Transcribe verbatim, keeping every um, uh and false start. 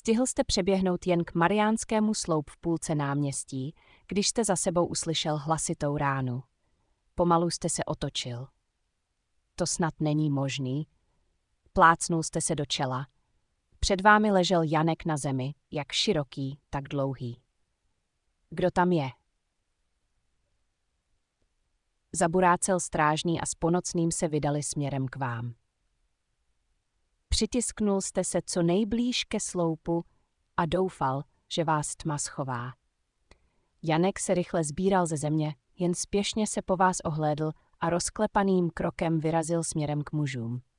Stihl jste přeběhnout jen k Mariánskému sloup v půlce náměstí, když jste za sebou uslyšel hlasitou ránu. Pomalu jste se otočil. To snad není možný. Plácnul jste se do čela. Před vámi ležel Janek na zemi, jak široký, tak dlouhý. Kdo tam je? Zaburácel strážný a s ponocným se vydali směrem k vám. Přitisknul jste se co nejblíž ke sloupu a doufal, že vás tma schová. Janek se rychle sbíral ze země, jen spěšně se po vás ohlédl a rozklepaným krokem vyrazil směrem k mužům.